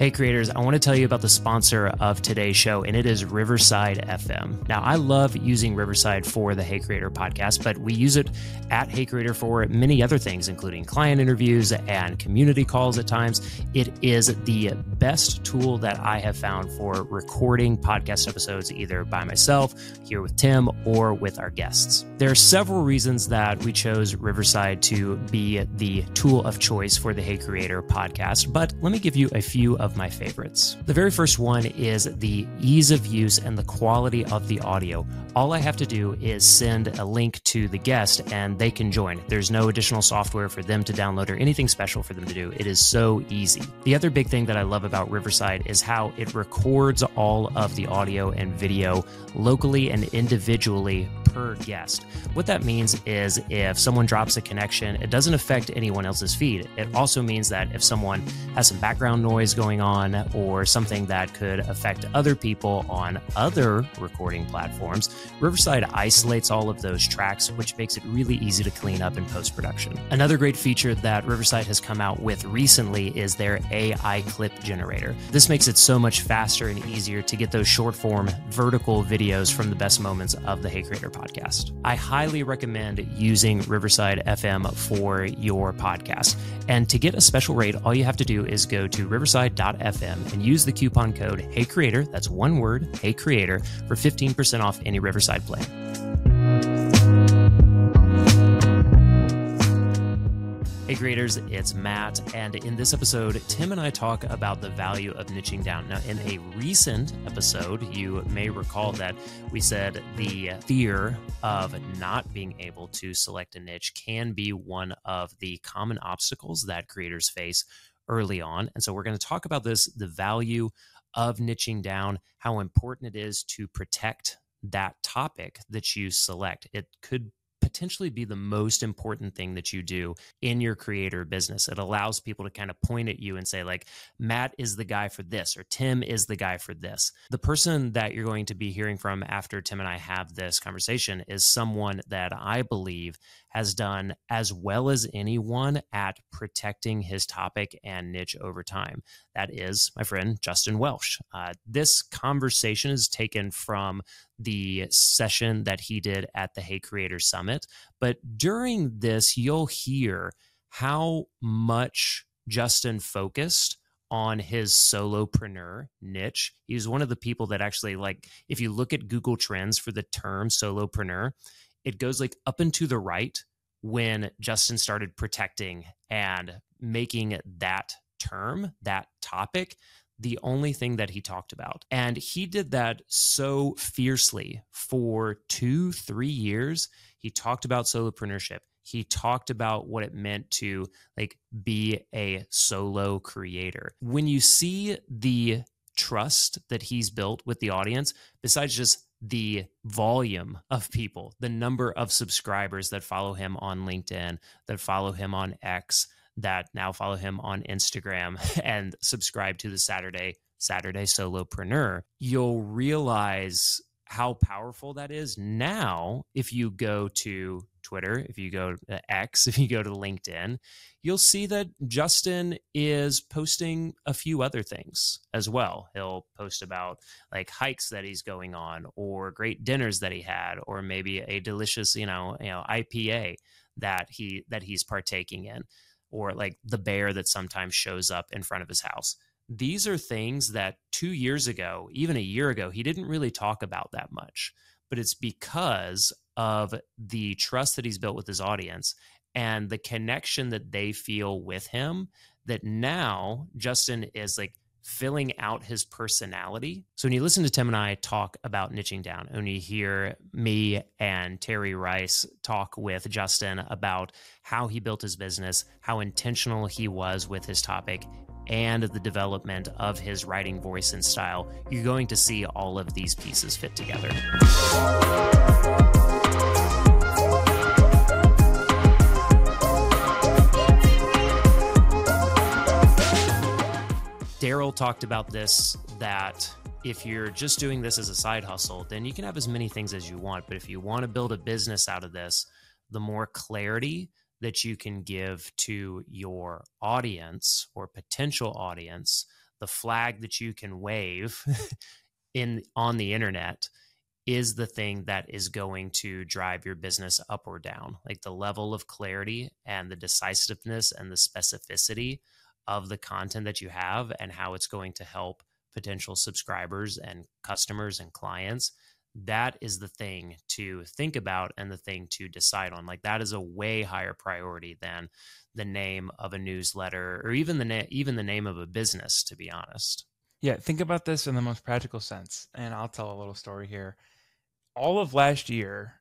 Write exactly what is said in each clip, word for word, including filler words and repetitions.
Hey creators, I want to tell you about the sponsor of today's show, and it is Riverside F M. Now, I love using Riverside for the Hey Creator podcast, but we use it at Hey Creator for many other things, including client interviews and community calls at times. It is the best tool that I have found for recording podcast episodes, either by myself, here with Tim, or with our guests. There are several reasons that we chose Riverside to be the tool of choice for the Hey Creator podcast, but let me give you a few of my favorites. The very first one is the ease of use and the quality of the audio. All I have to do is send a link to the guest and they can join. There's no additional software for them to download or anything special for them to do. It is so easy. The other big thing that I love about Riverside is how it records all of the audio and video locally and individually per guest. What that means is if someone drops a connection, it doesn't affect anyone else's feed. It also means that if someone has some background noise going on or something that could affect other people on other recording platforms, Riverside isolates all of those tracks, which makes it really easy to clean up in post-production. Another great feature that Riverside has come out with recently is their A I clip generator. This makes it so much faster and easier to get those short-form vertical videos from the best moments of the Hey Creator podcast. I highly recommend using Riverside F M for your podcast. And to get a special rate, all you have to do is go to riverside dot f m and use the coupon code HeyCreator, that's one word, HeyCreator, for fifteen percent off any Riverside plan. Hey creators, it's Matt, and in this episode, Tim and I talk about the value of niching down. Now, in a recent episode, you may recall that we said the fear of not being able to select a niche can be one of the common obstacles that creators face early on. And so we're going to talk about this, the value of niching down, how important it is to protect that topic that you select. It could potentially be the most important thing that you do in your creator business. It allows people to kind of point at you and say, like, Matt is the guy for this, or Tim is the guy for this. The person that you're going to be hearing from after Tim and I have this conversation is someone that I believe has done as well as anyone at protecting his topic and niche over time. That is my friend, Justin Welsh. Uh, this conversation is taken from the session that he did at the Hey Creator Summit. But during this, you'll hear how much Justin focused on his solopreneur niche. He's one of the people that actually, like, if you look at Google Trends for the term solopreneur, it goes like up and to the right when Justin started protecting and making that term, that topic, the only thing that he talked about. And he did that so fiercely for two, three years. He talked about solopreneurship. He talked about what it meant to like be a solo creator. When you see the trust that he's built with the audience, besides just the volume of people, the number of subscribers that follow him on LinkedIn, that follow him on X, that now follow him on Instagram and subscribe to the Saturday Saturday Solopreneur, you'll realize how powerful that is. Now, if you go to Twitter, if you go to X, if you go to LinkedIn, you'll see that Justin is posting a few other things as well. He'll post about like hikes that he's going on, or great dinners that he had, or maybe a delicious, you know, you know, I P A that he that he's partaking in, or like the bear that sometimes shows up in front of his house. These are things that two years ago, even a year ago, he didn't really talk about that much, but it's because of the trust that he's built with his audience and the connection that they feel with him, that now Justin is like filling out his personality. So when you listen to Tim and I talk about niching down, and you hear me and Terry Rice talk with Justin about how he built his business, how intentional he was with his topic, and the development of his writing voice and style, you're going to see all of these pieces fit together. Daryl talked about this, that if you're just doing this as a side hustle, then you can have as many things as you want. But if you want to build a business out of this, the more clarity that you can give to your audience or potential audience, the flag that you can wave in on the internet is the thing that is going to drive your business up or down. Like the level of clarity and the decisiveness and the specificity of the content that you have and how it's going to help potential subscribers and customers and clients. That is the thing to think about and the thing to decide on. Like that is a way higher priority than the name of a newsletter or even the na- even the name of a business, to be honest. Yeah, think about this in the most practical sense. And I'll tell a little story here. All of last year,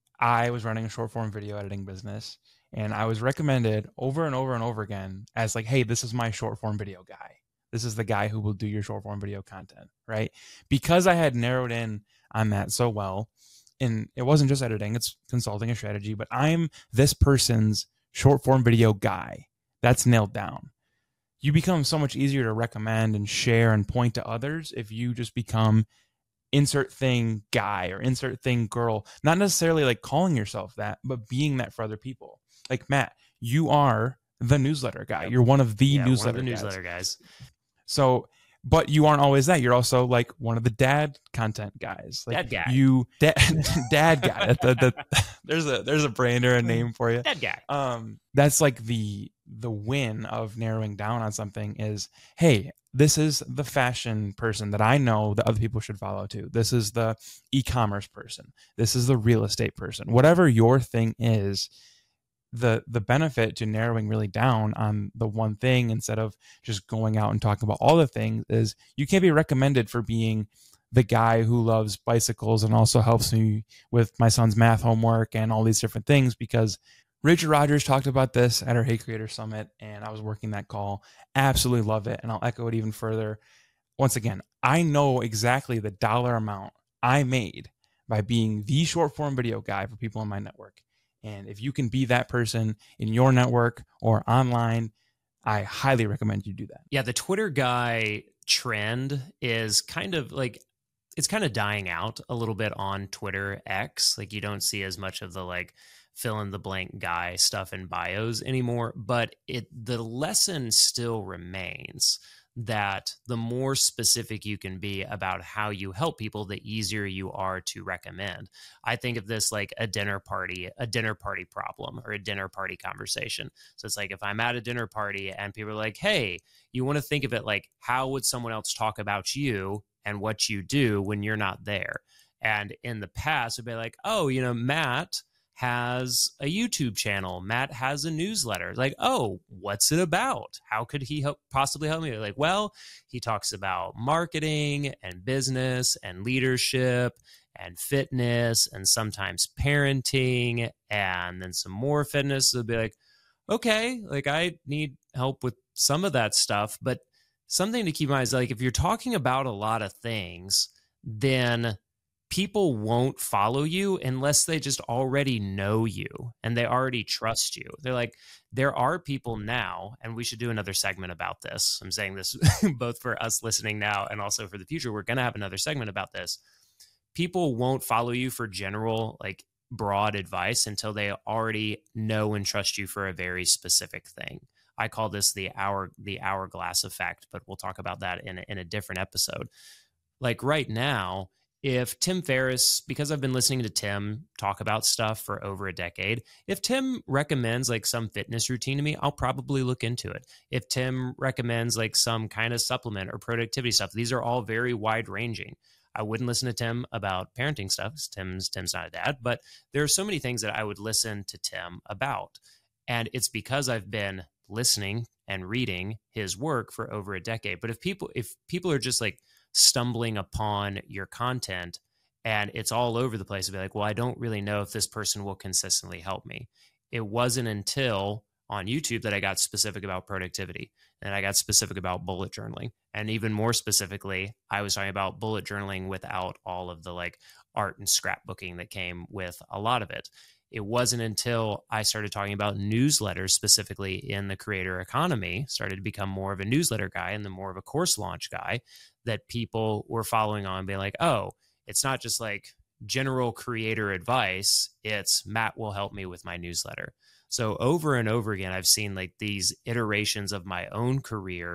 I was running a short form video editing business, and I was recommended over and over and over again as like, hey, this is my short form video guy. This is the guy who will do your short form video content, right? Because I had narrowed in on that so well, and it wasn't just editing, it's consulting and strategy, but I'm this person's short form video guy. That's nailed down. You become so much easier to recommend and share and point to others if you just become insert thing guy or insert thing girl, not necessarily like calling yourself that, but being that for other people. Like Matt, you are the newsletter guy. You're one of the yeah, newsletter one of the guys. newsletter guys. So, but you aren't always that. You're also like one of the dad content guys. Like dad guy. You dad, dad guy. the, the, there's a there's a brand or a name for you. Dad guy. Um, that's like the the win of narrowing down on something is, hey, this is the fashion person that I know that other people should follow too. This is the e-commerce person. This is the real estate person. Whatever your thing is, the the benefit to narrowing really down on the one thing instead of just going out and talking about all the things is you can't be recommended for being the guy who loves bicycles and also helps me with my son's math homework and all these different things, because Richard Rogers talked about this at our Hey Creator Summit, and I was working that call. Absolutely love it, and I'll echo it even further. Once again, I know exactly the dollar amount I made by being the short form video guy for people in my network. And if you can be that person in your network or online, I highly recommend you do that. Yeah, the Twitter guy trend is kind of like, it's kind of dying out a little bit on Twitter X. Like you don't see as much of the like fill in the blank guy stuff in bios anymore, but it the lesson still remains that the more specific you can be about how you help people, the easier you are to recommend. I think of this like a dinner party, a dinner party problem or a dinner party conversation. So it's like if I'm at a dinner party and people are like, hey, you want to think of it like, how would someone else talk about you and what you do when you're not there? And in the past, it'd be like, oh, you know, Matt has a YouTube channel. Matt has a newsletter. Like, oh, what's it about? How could he help, possibly help me? Like, well, he talks about marketing and business and leadership and fitness and sometimes parenting and then some more fitness. So it'll be like, okay, like I need help with some of that stuff. But something to keep in mind is like, if you're talking about a lot of things, then people won't follow you unless they just already know you and they already trust you. They're like, there are people now, and we should do another segment about this. I'm saying this both for us listening now and also for the future. We're going to have another segment about this. People won't follow you for general, like broad advice until they already know and trust you for a very specific thing. I call this the hour, the hourglass effect, but we'll talk about that in a, in a different episode. Like right now, if Tim Ferriss, because I've been listening to Tim talk about stuff for over a decade, if Tim recommends like some fitness routine to me, I'll probably look into it. If Tim recommends like some kind of supplement or productivity stuff, these are all very wide ranging. I wouldn't listen to Tim about parenting stuff. Tim's Tim's not a dad, but there are so many things that I would listen to Tim about. And it's because I've been listening and reading his work for over a decade. But if people, if people are just like stumbling upon your content and it's all over the place, to be like, well, I don't really know if this person will consistently help me. It wasn't until on YouTube that I got specific about productivity and I got specific about bullet journaling. And even more specifically, I was talking about bullet journaling without all of the like art and scrapbooking that came with a lot of it. It wasn't until I started talking about newsletters specifically in the creator economy, started to become more of a newsletter guy and then more of a course launch guy, that people were following on being like, oh, it's not just like general creator advice. It's Matt will help me with my newsletter. So over and over again, I've seen like these iterations of my own career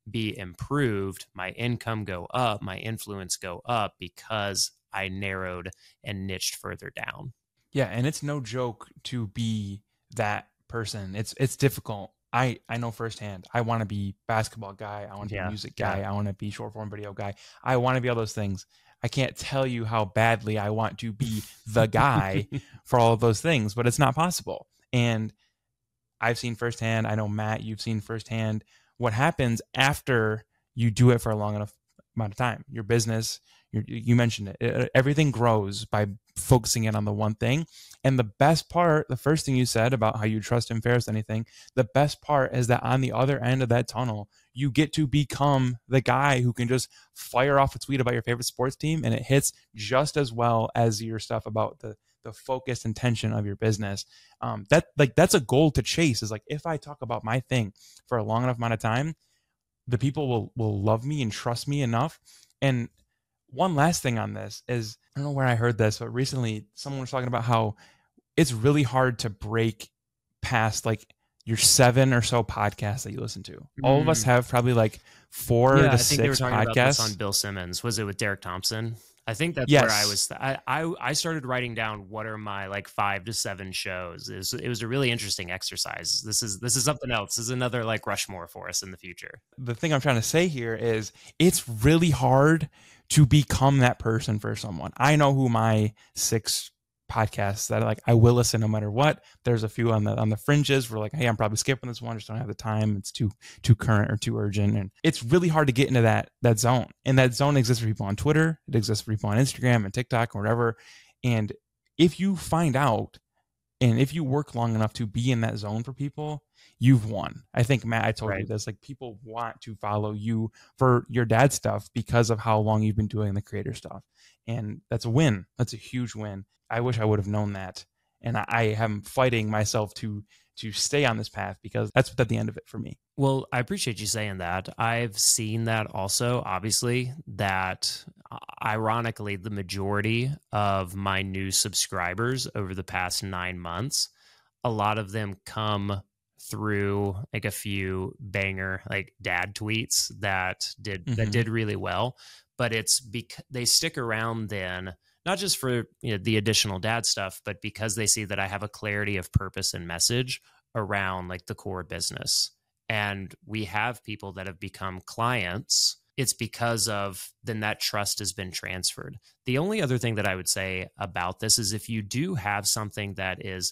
be improved, my income go up, my influence go up because I narrowed and niched further down. Yeah, and it's no joke to be that person. It's it's difficult. I I know firsthand. I want to be basketball guy. I want to Yeah, be music guy. yeah. I want to be short form video guy. I want to be all those things. I can't tell you how badly I want to be the guy for all of those things, but it's not possible. And I've seen firsthand. I know, Matt, you've seen firsthand what happens after you do it for a long enough amount of time. Your business, your, you mentioned it, it, everything grows by focusing in on the one thing. And the best part, the first thing you said about how you trust him fairest anything, the best part is that on the other end of that tunnel, you get to become the guy who can just fire off a tweet about your favorite sports team and it hits just as well as your stuff about the the focused intention of your business. Um, that like that's a goal to chase, is like, if I talk about my thing for a long enough amount of time, the people will will love me and trust me enough. And one last thing on this is, I don't know where I heard this, but recently someone was talking about how it's really hard to break past like your seven or so podcasts that you listen to. Mm. All of us have probably like four yeah, to I six think they were talking podcasts. About this on Bill Simmons. Was it with Derek Thompson? I think that's yes. where I was. I, I I started writing down what are my like five to seven shows. It was, it was a really interesting exercise. This is this is something else. This is another like Rushmore for us in the future. The thing I'm trying to say here is it's really hard to become that person for someone. I know who my six podcasts that like I will listen no matter what. There's a few on the on the fringes where like, hey, I'm probably skipping this one, just don't have the time. It's too too current or too urgent. And it's really hard to get into that that zone. And that zone exists for people on Twitter. It exists for people on Instagram and TikTok or whatever. And if you find out and if you work long enough to be in that zone for people, you've won. I think, Matt, I told right. you this, like people want to follow you for your dad stuff because of how long you've been doing the creator stuff. And that's a win. That's a huge win. I wish I would have known that. And I, I am fighting myself to to stay on this path because that's at the end of it for me. Well, I appreciate you saying that. I've seen that also, obviously, that ironically, the majority of my new subscribers over the past nine months, a lot of them come through like a few banger like dad tweets that did mm-hmm. that did really well. But it's because they stick around then, not just for you know, the additional dad stuff, but because they see that I have a clarity of purpose and message around like the core business. And we have people that have become clients. It's because of then that trust has been transferred. The only other thing that I would say about this is if you do have something that is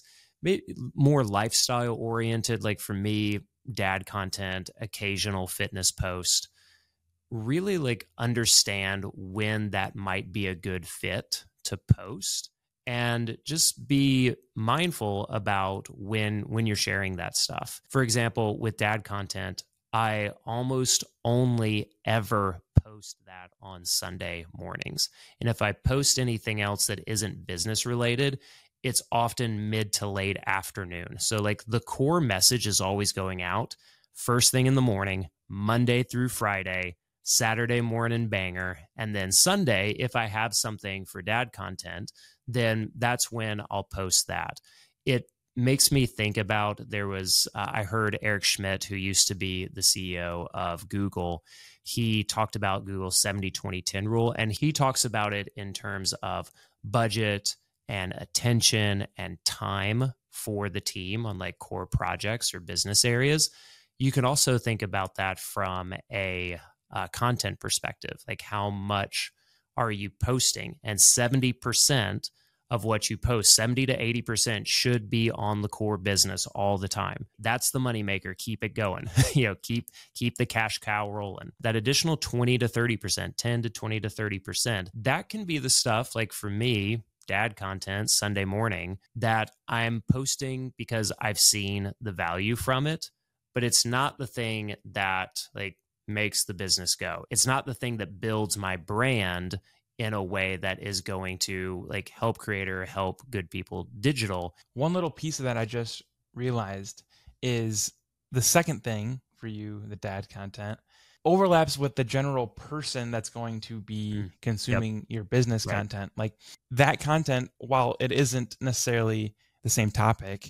more lifestyle oriented, like for me, dad content, occasional fitness post, really like understand when that might be a good fit to post and just be mindful about when when you're sharing that stuff. For example, with dad content, I almost only ever post that on Sunday mornings. And if I post anything else that isn't business related, it's often mid to late afternoon. So like the core message is always going out first thing in the morning, Monday through Friday, Saturday morning banger. And then Sunday, if I have something for dad content, then that's when I'll post that. It makes me think about, there was, uh, I heard Eric Schmidt, who used to be the C E O of Google. He talked about Google's seventy twenty ten rule, and he talks about it in terms of budget and attention and time for the team on like core projects or business areas. You can also think about that from a Uh, content perspective, like how much are you posting? And seventy percent of what you post, seventy to eighty percent should be on the core business all the time. That's the moneymaker. Keep it going. you know, keep keep the cash cow rolling. That additional twenty to thirty percent, ten to twenty to thirty percent, that can be the stuff like for me, dad content Sunday morning that I'm posting because I've seen the value from it, but it's not the thing that like makes the business go. It's not the thing that builds my brand in a way that is going to like help creator, help good people digital. One little piece of that I just realized is the second thing for you, the dad content, overlaps with the general person that's going to be mm. consuming yep. your business right. content. Like that content, while it isn't necessarily the same topic,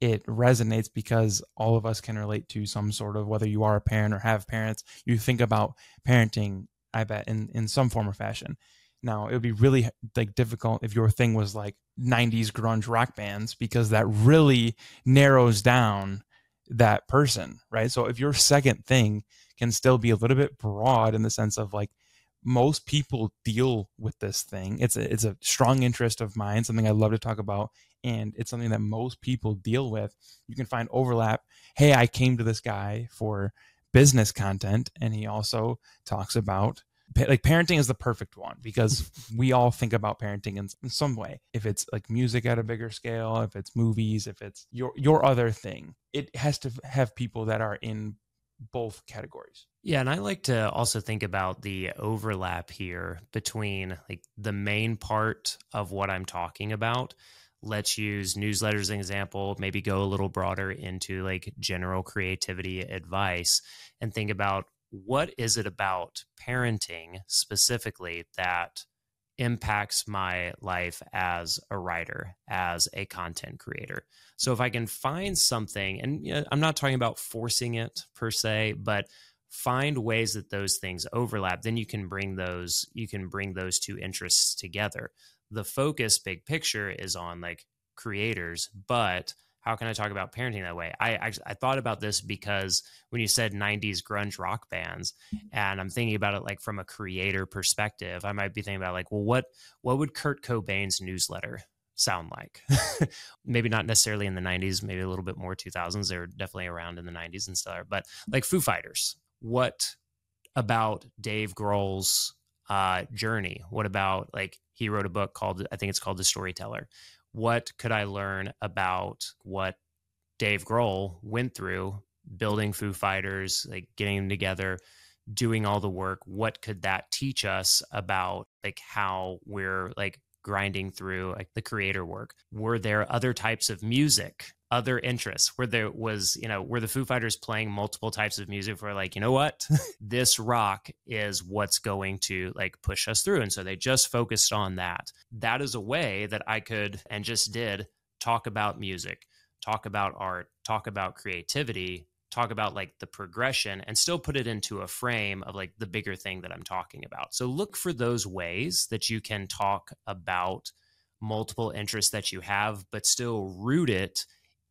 it resonates because all of us can relate to some sort of, whether you are a parent or have parents, you think about parenting, I bet, in, in some form or fashion. Now, it would be really like difficult if your thing was like nineties grunge rock bands, because that really narrows down that person, right? So if your second thing can still be a little bit broad in the sense of like, most people deal with this thing. It's a, it's a strong interest of mine, something I love to talk about. And it's something that most people deal with. You can find overlap. Hey, I came to this guy for business content, and he also talks about like parenting is the perfect one, because we all think about parenting in, in some way. If it's like music at a bigger scale, if it's movies, if it's your your other thing, it has to have people that are in both categories. Yeah, and I like to also think about the overlap here between like the main part of what I'm talking about. Let's use newsletters as an example, maybe go a little broader into like general creativity advice, and think about what is it about parenting specifically that impacts my life as a writer, as a content creator. So if I can find something, and you know, I'm not talking about forcing it per se, but find ways that those things overlap, then you can bring those, you can bring those two interests together. The focus, big picture, is on like creators, but how can I talk about parenting that way? I, I I thought about this because when you said nineties grunge rock bands, and I'm thinking about it like from a creator perspective, I might be thinking about like, well, what what would Kurt Cobain's newsletter sound like? Maybe not necessarily in the nineties, maybe a little bit more two thousands. They were definitely around in the nineties and stuff. But like Foo Fighters, what about Dave Grohl's uh, journey? What about like he wrote a book called, I think it's called The Storyteller. What could I learn about what Dave Grohl went through building Foo Fighters, like getting them together, doing all the work? What could that teach us about like how we're like grinding through like the creator work? Were there other types of music, other interests? Where there was, you know, were the Foo Fighters playing multiple types of music for like, you know what, this rock is what's going to like push us through. And so they just focused on that. That is a way that I could, and just did, talk about music, talk about art, talk about creativity, talk about like the progression, and still put it into a frame of like the bigger thing that I'm talking about. So look for those ways that you can talk about multiple interests that you have, but still root it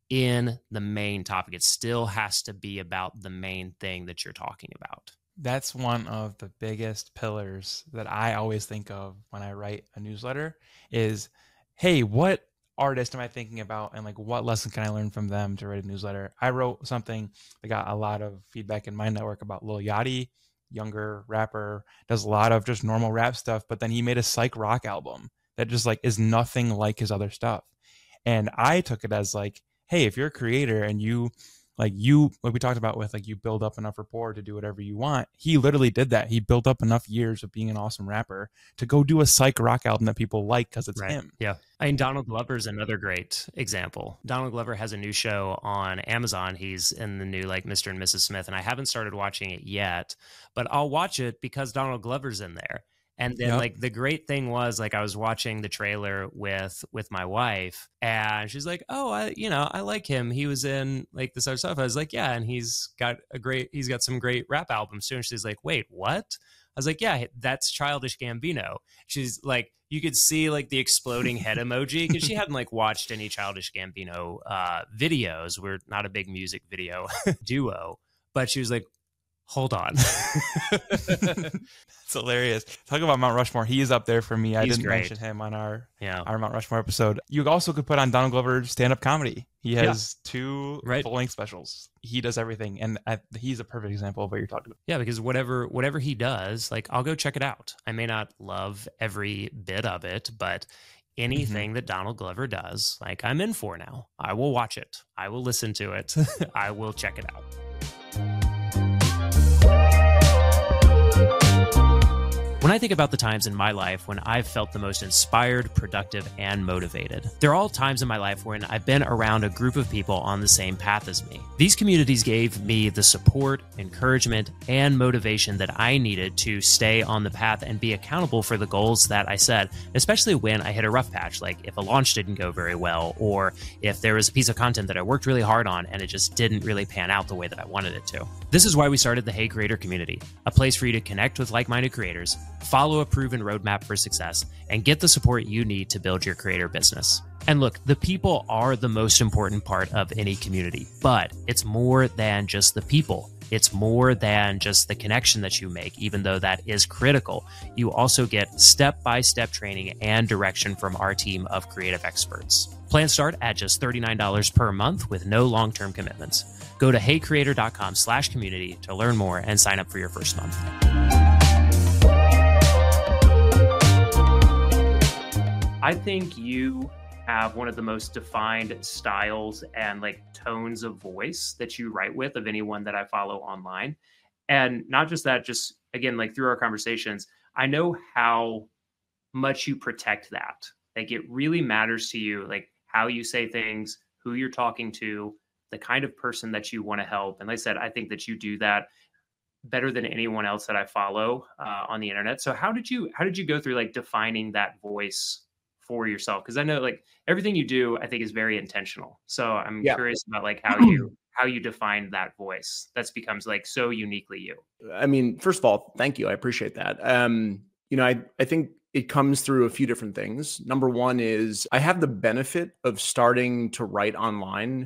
in the main topic. It still has to be about the main thing that you're talking about. That's one of the biggest pillars that I always think of when I write a newsletter is, hey, what artist am I thinking about, and like what lesson can I learn from them to write a newsletter? I wrote something that got a lot of feedback in my network about Lil Yachty, younger rapper, does a lot of just normal rap stuff, but then he made a psych rock album that just like is nothing like his other stuff. And I took it as like, hey, if you're a creator and you like you, like we talked about with like you build up enough rapport to do whatever you want. He literally did that. He built up enough years of being an awesome rapper to go do a psych rock album that people like because it's right. him. Yeah. I mean, Donald Glover is another great example. Donald Glover has a new show on Amazon. He's in the new like Mister and Missus Smith, and I haven't started watching it yet, but I'll watch it because Donald Glover's in there. And then yep. like the great thing was like I was watching the trailer with with my wife, and she's like, oh, I you know, I like him. He was in like this other stuff. I was like, yeah, and he's got a great he's got some great rap albums too. And she's like, wait, what? I was like, yeah, that's Childish Gambino. She's like, you could see like the exploding head emoji because she hadn't like watched any Childish Gambino uh, videos. We're not a big music video duo, but she was like, hold on. It's hilarious. Talk about Mount Rushmore. He is up there for me. I He's didn't great. mention him on our yeah. our Mount Rushmore episode. You also could put on Donald Glover stand-up comedy. He has yeah. two right. full-length specials. He does everything, and I, he's a perfect example of what you're talking about. Yeah, because whatever whatever he does, like I'll go check it out. I may not love every bit of it, but anything mm-hmm. that Donald Glover does, like I'm in for now. I will watch it. I will listen to it. I will check it out. When When I think about the times in my life when I've felt the most inspired, productive, and motivated, there are all times in my life when I've been around a group of people on the same path as me. These communities gave me the support, encouragement, and motivation that I needed to stay on the path and be accountable for the goals that I set, especially when I hit a rough patch, like if a launch didn't go very well, or if there was a piece of content that I worked really hard on and it just didn't really pan out the way that I wanted it to. This is why we started the Hey Creator community, a place for you to connect with like-minded creators, follow a proven roadmap for success, and get the support you need to build your creator business. And look, the people are the most important part of any community, but it's more than just the people. It's more than just the connection that you make, even though that is critical. You also get step-by-step training and direction from our team of creative experts. Plans start at just thirty-nine dollars per month with no long-term commitments. Go to heycreator.com slash community to learn more and sign up for your first month. I think you have one of the most defined styles and like tones of voice that you write with of anyone that I follow online. And not just that, just again, like through our conversations, I know how much you protect that. Like it really matters to you, like how you say things, who you're talking to, the kind of person that you want to help. And like I said, I think that you do that better than anyone else that I follow uh, on the internet. So how did you, how did you go through like defining that voice for yourself? Because I know like everything you do, I think is very intentional. So I'm yeah. curious about like how you how you define that voice that's becomes like so uniquely you. I mean, first of all, thank you. I appreciate that. Um, you know, I I think it comes through a few different things. Number one is I have the benefit of starting to write online,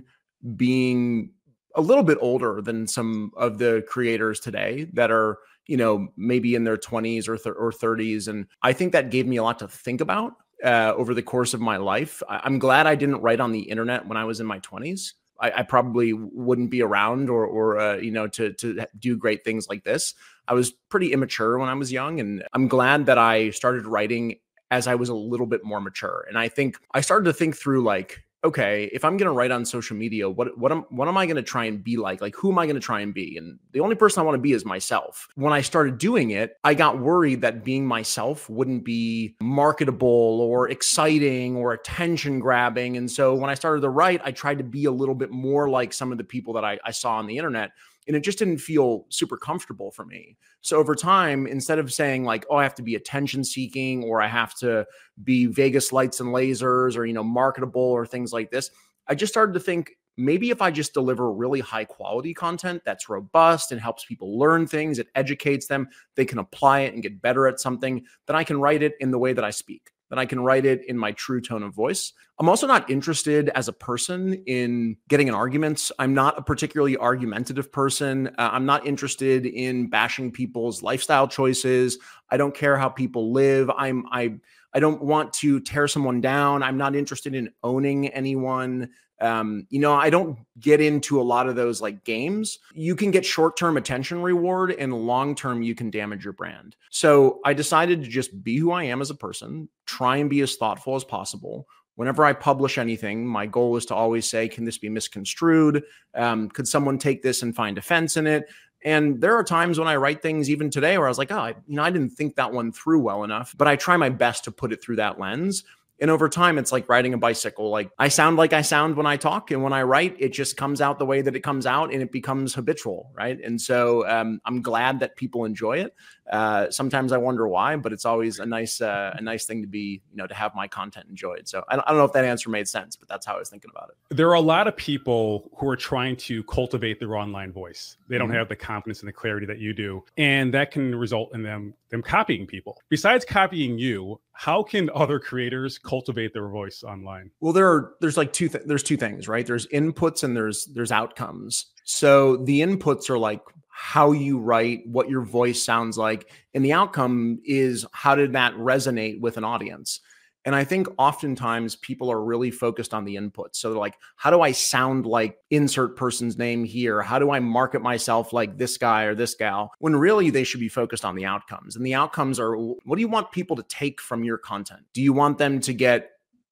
being a little bit older than some of the creators today that are, you know, maybe in their twenties or th- or thirties, and I think that gave me a lot to think about Uh, over the course of my life. I- I'm glad I didn't write on the internet when I was in my twenties. I, I probably wouldn't be around or, or uh, you know, to to do great things like this. I was pretty immature when I was young, and I'm glad that I started writing as I was a little bit more mature. And I think I started to think through like, okay, if I'm going to write on social media, what what am what am I going to try and be like? Like, who am I going to try and be? And the only person I want to be is myself. When I started doing it, I got worried that being myself wouldn't be marketable or exciting or attention grabbing. And so when I started to write, I tried to be a little bit more like some of the people that I, I saw on the internet. And it just didn't feel super comfortable for me. So over time, instead of saying like, oh, I have to be attention seeking, or I have to be Vegas lights and lasers, or, you know, marketable or things like this, I just started to think maybe if I just deliver really high quality content that's robust and helps people learn things, it educates them, they can apply it and get better at something, then I can write it in the way that I speak. Then I can write it in my true tone of voice. I'm also not interested as a person in getting in arguments. I'm not a particularly argumentative person. Uh, I'm not interested in bashing people's lifestyle choices. I don't care how people live. I'm I I don't want to tear someone down. I'm not interested in owning anyone. Um, you know, I don't get into a lot of those like games. You can get short-term attention reward, and long-term you can damage your brand. So I decided to just be who I am as a person, try and be as thoughtful as possible. Whenever I publish anything, my goal is to always say, can this be misconstrued? Um, could someone take this and find offense in it? And there are times when I write things even today where I was like, oh, I, you know, I didn't think that one through well enough, but I try my best to put it through that lens. And over time, it's like riding a bicycle. Like I sound like I sound when I talk, and when I write, it just comes out the way that it comes out, and it becomes habitual, right? And so um, I'm glad that people enjoy it. Uh, sometimes I wonder why, but it's always a nice, uh, a nice thing to be, you know, to have my content enjoyed. So I don't, I don't know if that answer made sense, but that's how I was thinking about it. There are a lot of people who are trying to cultivate their online voice. They don't mm-hmm. have the confidence and the clarity that you do, and that can result in them them copying people. Besides copying you, how can other creators cultivate their voice online? Well, there are there's like two th- there's two things, right? There's inputs and there's there's outcomes. So the inputs are like how you write, what your voice sounds like, and the outcome is how did that resonate with an audience? And I think oftentimes people are really focused on the inputs. So they're like, how do I sound like insert person's name here? How do I market myself like this guy or this gal? When really they should be focused on the outcomes. And the outcomes are, what do you want people to take from your content? Do you want them to get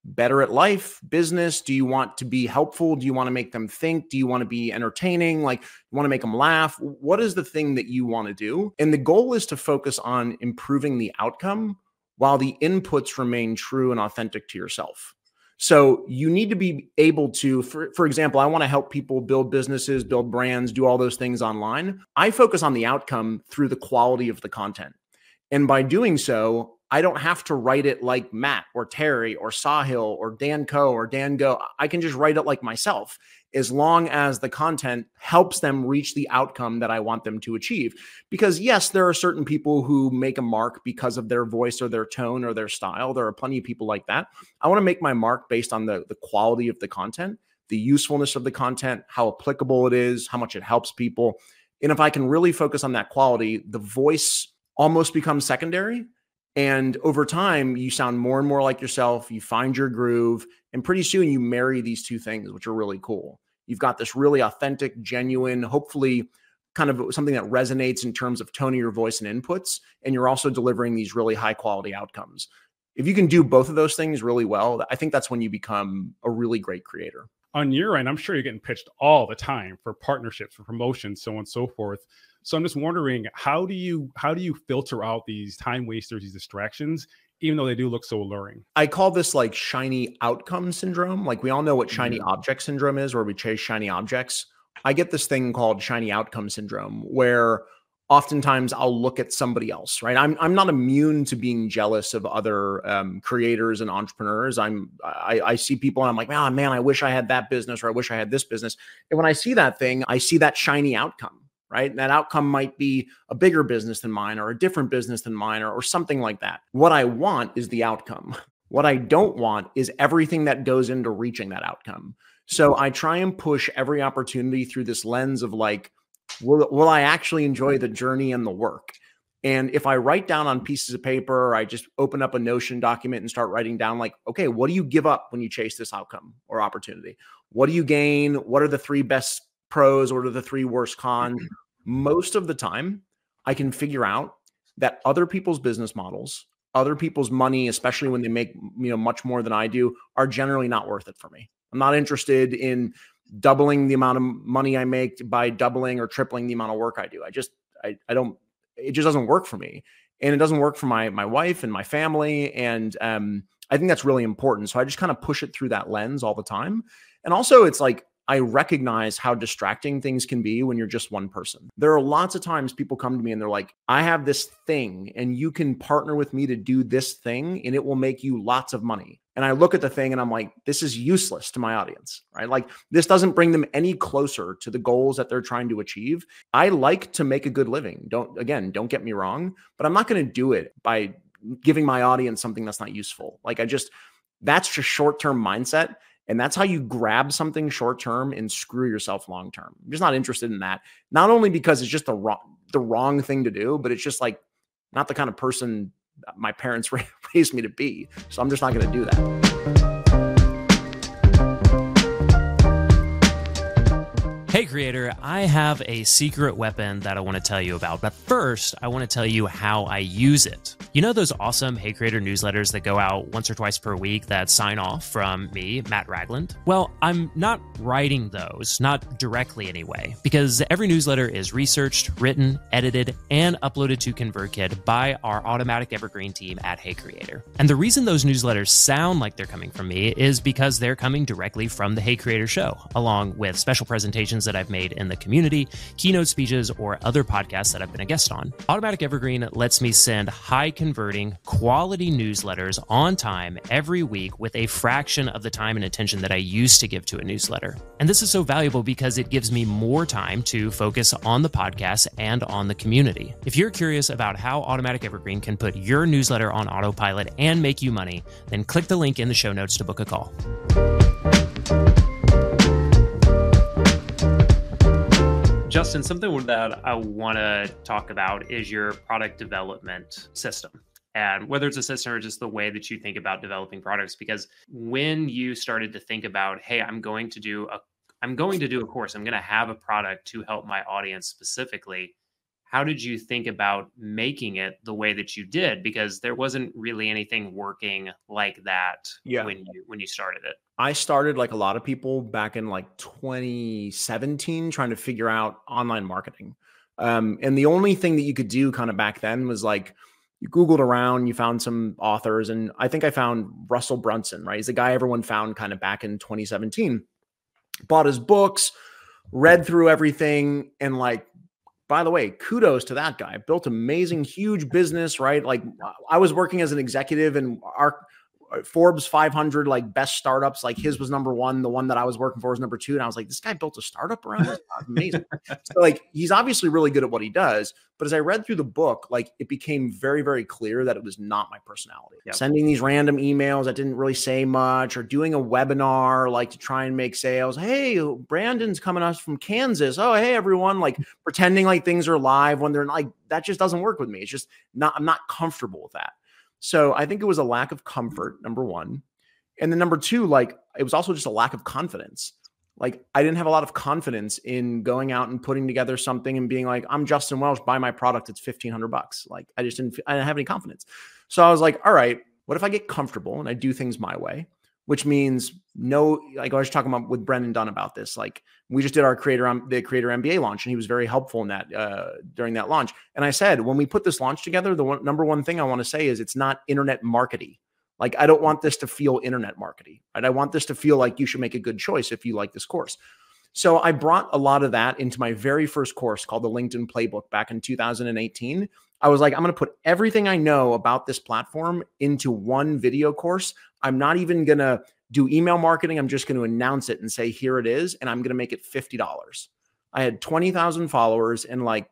better at life, business? Do you want to be helpful? Do you want to make them think? Do you want to be entertaining? Like, you want to make them laugh? What is the thing that you want to do? And the goal is to focus on improving the outcome while the inputs remain true and authentic to yourself. So you need to be able to, for, for example, I want to help people build businesses, build brands, do all those things online. I focus on the outcome through the quality of the content. And by doing so, I don't have to write it like Matt or Terry or Sahil or Dan Coe or Dan Go. I can just write it like myself, as long as the content helps them reach the outcome that I want them to achieve. Because yes, there are certain people who make a mark because of their voice or their tone or their style. There are plenty of people like that. I want to make my mark based on the, the quality of the content, the usefulness of the content, how applicable it is, how much it helps people. And if I can really focus on that quality, the voice almost becomes secondary. And over time, you sound more and more like yourself. You find your groove. And pretty soon you marry these two things, which are really cool. You've got this really authentic, genuine, hopefully kind of something that resonates in terms of tone of your voice and inputs. And you're also delivering these really high quality outcomes. If you can do both of those things really well, I think that's when you become a really great creator. On your end, I'm sure you're getting pitched all the time for partnerships, for promotions, so on and so forth. So I'm just wondering, how do you how do you filter out these time wasters, these distractions, even though they do look so alluring? I call this like shiny outcome syndrome. Like, we all know what shiny mm-hmm. object syndrome is, where we chase shiny objects. I get this thing called shiny outcome syndrome, where oftentimes I'll look at somebody else, right? I'm I'm not immune to being jealous of other um, creators and entrepreneurs. I'm I, I see people and I'm like, oh, man, I wish I had that business, or I wish I had this business. And when I see that thing, I see that shiny outcome. Right? And that outcome might be a bigger business than mine, or a different business than mine, or, or something like that. What I want is the outcome. What I don't want is everything that goes into reaching that outcome. So I try and push every opportunity through this lens of like, will, will I actually enjoy the journey and the work? And if I write down on pieces of paper, or I just open up a Notion document and start writing down like, okay, what do you give up when you chase this outcome or opportunity? What do you gain? What are the three best pros? What are the three worst cons? Most of the time, I can figure out that other people's business models, other people's money, especially when they make, you know, much more than I do, are generally not worth it for me. I'm not interested in doubling the amount of money I make by doubling or tripling the amount of work I do. I just, I, I don't, it just doesn't work for me. And it doesn't work for my, my wife and my family. And um, I think that's really important. So I just kind of push it through that lens all the time. And also, it's like, I recognize how distracting things can be when you're just one person. There are lots of times people come to me and they're like, I have this thing and you can partner with me to do this thing and it will make you lots of money. And I look at the thing and I'm like, this is useless to my audience, right? Like, this doesn't bring them any closer to the goals that they're trying to achieve. I like to make a good living. Don't, again, don't get me wrong, but I'm not going to do it by giving my audience something that's not useful. Like, I just, that's just short-term mindset. And that's how you grab something short-term and screw yourself long-term. I'm just not interested in that. Not only because it's just the wrong, the wrong thing to do, but it's just like not the kind of person my parents raised me to be. So I'm just not going to do that. Hey creator, I have a secret weapon that I want to tell you about, but first I want to tell you how I use it. You know those awesome Hey Creator newsletters that go out once or twice per week that sign off from me, Matt Ragland? Well, I'm not writing those, not directly anyway, because every newsletter is researched, written, edited, and uploaded to ConvertKit by our automatic evergreen team at Hey Creator. And the reason those newsletters sound like they're coming from me is because they're coming directly from the Hey Creator show, along with special presentations that I've made in the community, keynote speeches, or other podcasts that I've been a guest on. Automatic Evergreen lets me send high converting, quality newsletters on time every week with a fraction of the time and attention that I used to give to a newsletter. And this is so valuable because it gives me more time to focus on the podcast and on the community. If you're curious about how Automatic Evergreen can put your newsletter on autopilot and make you money, then click the link in the show notes to book a call. Justin, something that I want to talk about is your product development system, and whether it's a system or just the way that you think about developing products. Because when you started to think about, hey, I'm going to do a, I'm going to do a course, I'm going to have a product to help my audience specifically, how did you think about making it the way that you did? Because there wasn't really anything working like that Yeah. when you when you started it. I started like a lot of people back in like twenty seventeen trying to figure out online marketing. Um, and the only thing that you could do kind of back then was like you Googled around, you found some authors. And I think I found Russell Brunson, right? He's the guy everyone found kind of back in twenty seventeen. Bought his books, read through everything, and like, by the way, kudos to that guy. Built amazing, huge business, right? Like I was working as an executive and our Forbes five hundred like best startups, like his was number one. The one that I was working for was number two. And I was like, this guy built a startup around this. Amazing. So like, he's obviously really good at what he does. But as I read through the book, like it became very, very clear that it was not my personality. Yep. Sending these random emails that didn't really say much, or doing a webinar, like to try and make sales. Hey, Brandon's coming us from Kansas. Oh, hey, everyone, like pretending like things are live when they're like, that just doesn't work with me. It's just not, I'm not comfortable with that. So I think it was a lack of comfort, number one. And then number two, like it was also just a lack of confidence. Like I didn't have a lot of confidence in going out and putting together something and being like, I'm Justin Welsh, buy my product. It's fifteen hundred bucks. Like I just didn't, I didn't have any confidence. So I was like, all right, what if I get comfortable and I do things my way? Which means no, like I was talking about with Brendan Dunn about this. Like we just did our creator, um, the creator M B A launch, and he was very helpful in that uh, during that launch. And I said, when we put this launch together, the one, number one thing I want to say is it's not internet marketing. Like I don't want this to feel internet marketing, right? I want this to feel like you should make a good choice if you like this course. So I brought a lot of that into my very first course called the LinkedIn Playbook back in two thousand eighteen. I was like, I'm going to put everything I know about this platform into one video course. I'm not even going to do email marketing. I'm just going to announce it and say, here it is. And I'm going to make it fifty dollars. I had twenty thousand followers and like,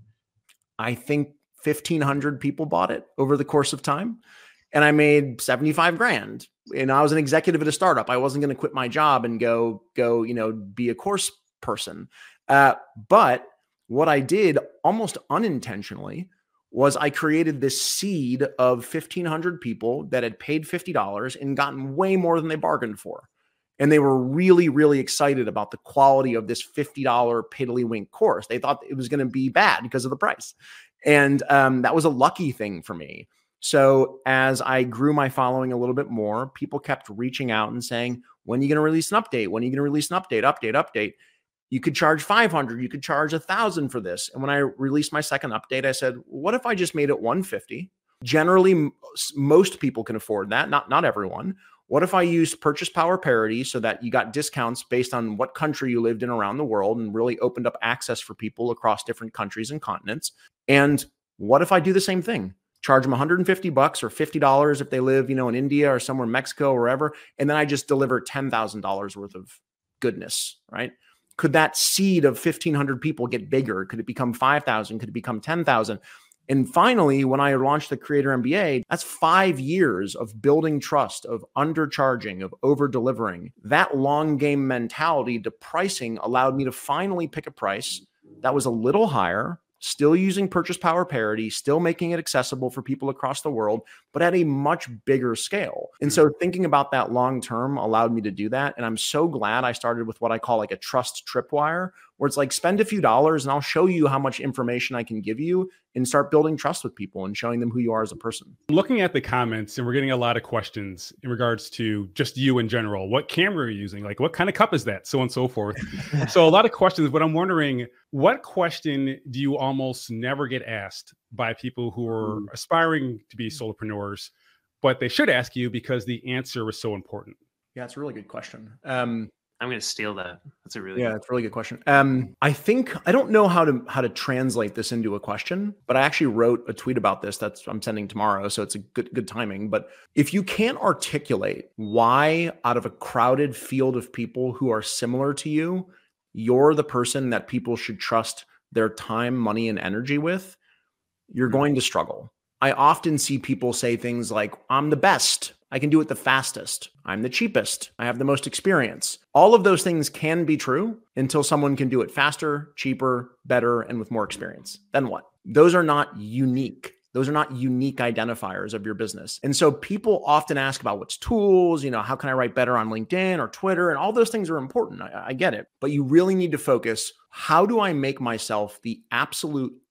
I think fifteen hundred people bought it over the course of time. And I made seventy-five grand. And I was an executive at a startup. I wasn't going to quit my job and go, go, you know, be a course person. Uh, but what I did almost unintentionally was I created this seed of fifteen hundred people that had paid fifty dollars and gotten way more than they bargained for. And they were really, really excited about the quality of this fifty dollars piddly-wink course. They thought it was going to be bad because of the price. And um, that was a lucky thing for me. So as I grew my following a little bit more, people kept reaching out and saying, when are you going to release an update? When are you going to release an update, update, update? You could charge five hundred, you could charge a thousand for this. And when I released my second update, I said, what if I just made it one hundred fifty? Generally, most people can afford that. Not, not everyone. What if I used purchase power parity so that you got discounts based on what country you lived in around the world and really opened up access for people across different countries and continents? And what if I do the same thing? Charge them one hundred fifty bucks or fifty dollars if they live, you know, in India or somewhere in Mexico or wherever. And then I just deliver ten thousand dollars worth of goodness, right? Could that seed of fifteen hundred people get bigger? Could it become five thousand? Could it become ten thousand? And finally, when I launched the Creator M B A, that's five years of building trust, of undercharging, of over-delivering. That long game mentality to pricing allowed me to finally pick a price that was a little higher, still using purchase power parity, still making it accessible for people across the world, but at a much bigger scale. And so thinking about that long term allowed me to do that. And I'm so glad I started with what I call like a trust tripwire, where it's like spend a few dollars and I'll show you how much information I can give you and start building trust with people and showing them who you are as a person. Looking at the comments, and we're getting a lot of questions in regards to just you in general. What camera are you using? Like, what kind of cup is that? So on and so forth. So a lot of questions, but I'm wondering, what question do you almost never get asked by people who are mm. aspiring to be solopreneurs, but they should ask you because the answer is so important? Yeah, it's a really good question. Um, I'm going to steal that. That's a really yeah, good it's a really good question. Um, I think I don't know how to how to translate this into a question, but I actually wrote a tweet about this that's I'm sending tomorrow, so it's a good good timing. But if you can't articulate why out of a crowded field of people who are similar to you, you're the person that people should trust their time, money, and energy with, you're going to struggle. I often see people say things like, I'm the best. I can do it the fastest. I'm the cheapest. I have the most experience. All of those things can be true until someone can do it faster, cheaper, better, and with more experience. Then what? Those are not unique. Those are not unique identifiers of your business. And so people often ask about what's tools, you know, how can I write better on LinkedIn or Twitter? And all those things are important. I, I get it. But you really need to focus, how do I make myself the absolute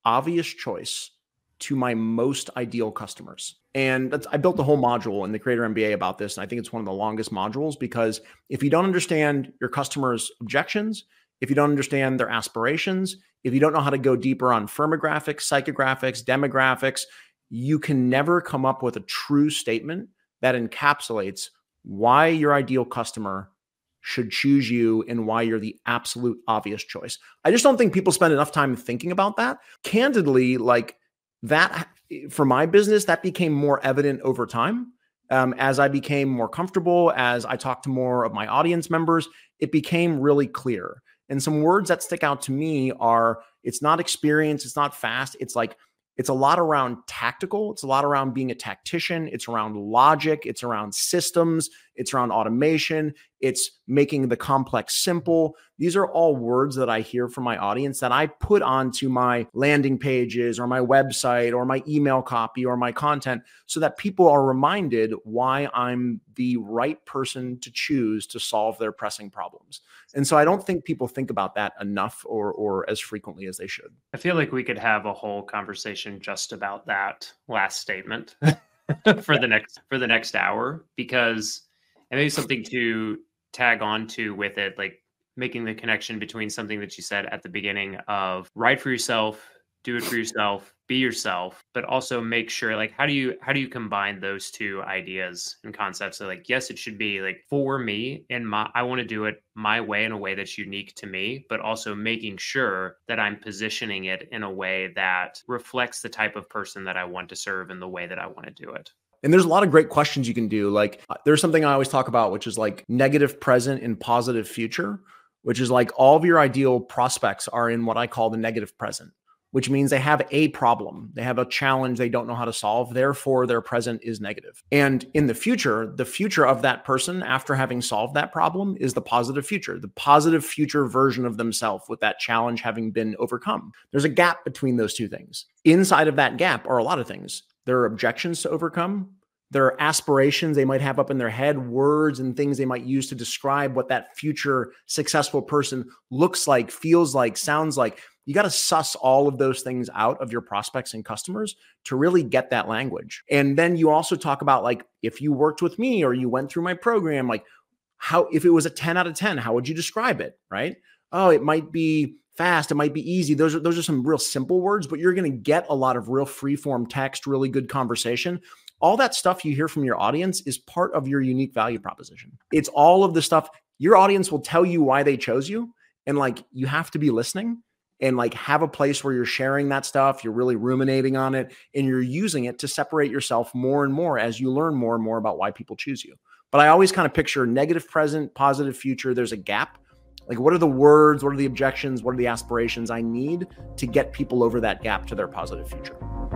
obvious choice to my most ideal customers. And that's, I built the whole module in the Creator M B A about this. And I think it's one of the longest modules, because if you don't understand your customers' objections, if you don't understand their aspirations, if you don't know how to go deeper on firmographics, psychographics, demographics, you can never come up with a true statement that encapsulates why your ideal customer should choose you and why you're the absolute obvious choice. I just don't think people spend enough time thinking about that. Candidly, like that, for my business, that became more evident over time. Um, as I became more comfortable, as I talked to more of my audience members, it became really clear. And some words that stick out to me are, it's not experience, it's not fast, it's like, it's a lot around tactical. It's a lot around being a tactician. It's around logic. It's around systems. It's around automation. It's making the complex simple. These are all words that I hear from my audience that I put onto my landing pages or my website or my email copy or my content, so that people are reminded why I'm the right person to choose to solve their pressing problems. And so I don't think people think about that enough or or as frequently as they should. I feel like we could have a whole conversation just about that last statement for the next for the next hour, because and maybe something to tag on to with it, like making the connection between something that you said at the beginning of write for yourself, do it for yourself, be yourself, but also make sure, like, how do you, how do you combine those two ideas and concepts? So like, yes, it should be like for me and my, I want to do it my way, in a way that's unique to me, but also making sure that I'm positioning it in a way that reflects the type of person that I want to serve and the way that I want to do it. And there's a lot of great questions you can do. Like there's something I always talk about, which is like negative present and positive future, which is like all of your ideal prospects are in what I call the negative present, which means they have a problem. They have a challenge they don't know how to solve. Therefore, their present is negative. And in the future, the future of that person after having solved that problem is the positive future, the positive future version of themselves with that challenge having been overcome. There's a gap between those two things. Inside of that gap are a lot of things. There are objections to overcome. There are aspirations they might have up in their head, words and things they might use to describe what that future successful person looks like, feels like, sounds like. You got to suss all of those things out of your prospects and customers to really get that language. And then you also talk about, like, if you worked with me or you went through my program, like how, if it was a ten out of ten, how would you describe it? Right? Oh, it might be fast. It might be easy. Those are, those are some real simple words, but you're going to get a lot of real free form text, really good conversation. All that stuff you hear from your audience is part of your unique value proposition. It's all of the stuff your audience will tell you why they chose you. And like, you have to be listening and like have a place where you're sharing that stuff. You're really ruminating on it and you're using it to separate yourself more and more as you learn more and more about why people choose you. But I always kind of picture negative present, positive future. There's a gap. Like, what are the words? What are the objections? What are the aspirations I need to get people over that gap to their positive future?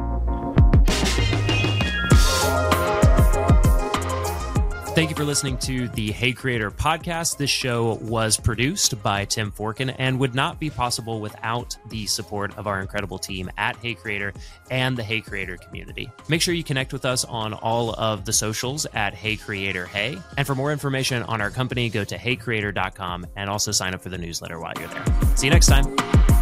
Thank you for listening to the Hey Creator podcast. This show was produced by Tim Forkin and would not be possible without the support of our incredible team at Hey Creator and the Hey Creator community. Make sure you connect with us on all of the socials at Hey Creator Hey. And for more information on our company, go to hey creator dot com and also sign up for the newsletter while you're there. See you next time.